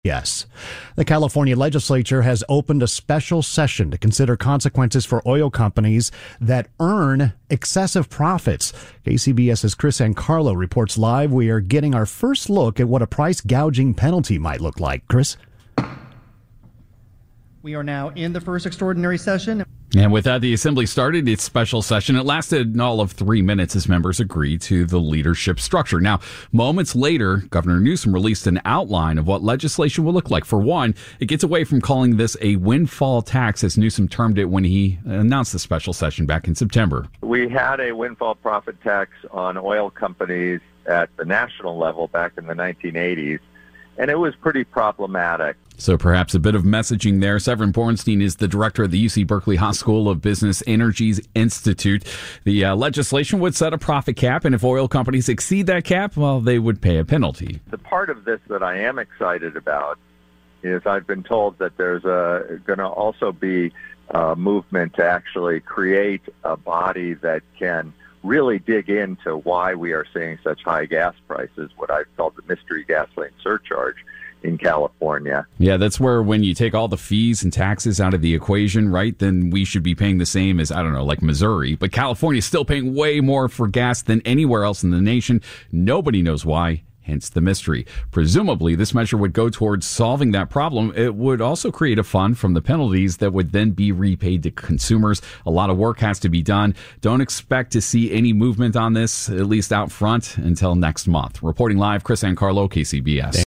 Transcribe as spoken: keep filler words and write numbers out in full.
Yes. The California legislature has opened a special session to consider consequences for oil companies that earn excessive profits. KCBS's Chris Ancarlo reports live. We are getting our first look at what a price gouging penalty might look like. Chris? We are now in the first extraordinary session. And with that, the Assembly started its special session. It lasted all of three minutes as members agreed to the leadership structure. Now, moments later, Governor Newsom released an outline of what legislation will look like. For one, it gets away from calling this a windfall tax, as Newsom termed it when he announced the special session back in September. We had a windfall profit tax on oil companies at the national level back in the nineteen eighties, and it was pretty problematic. So perhaps a bit of messaging there. Severin Borenstein is the director of the U C Berkeley Haas School of Business Energies Institute. The uh, legislation would set a profit cap, and if oil companies exceed that cap, well, they would pay a penalty. The part of this that I am excited about is I've been told that there's a going to also be a movement to actually create a body that can really dig into why we are seeing such high gas prices, what I've called the mystery gasoline surcharge in California. Yeah, that's where when you take all the fees and taxes out of the equation, right, then we should be paying the same as, I don't know, like Missouri. But California is still paying way more for gas than anywhere else in the nation. Nobody knows why. Hence the mystery. Presumably, this measure would go towards solving that problem. It would also create a fund from the penalties that would then be repaid to consumers. A lot of work has to be done. Don't expect to see any movement on this, at least out front, until next month. Reporting live, Chris Ancarlo, K C B S.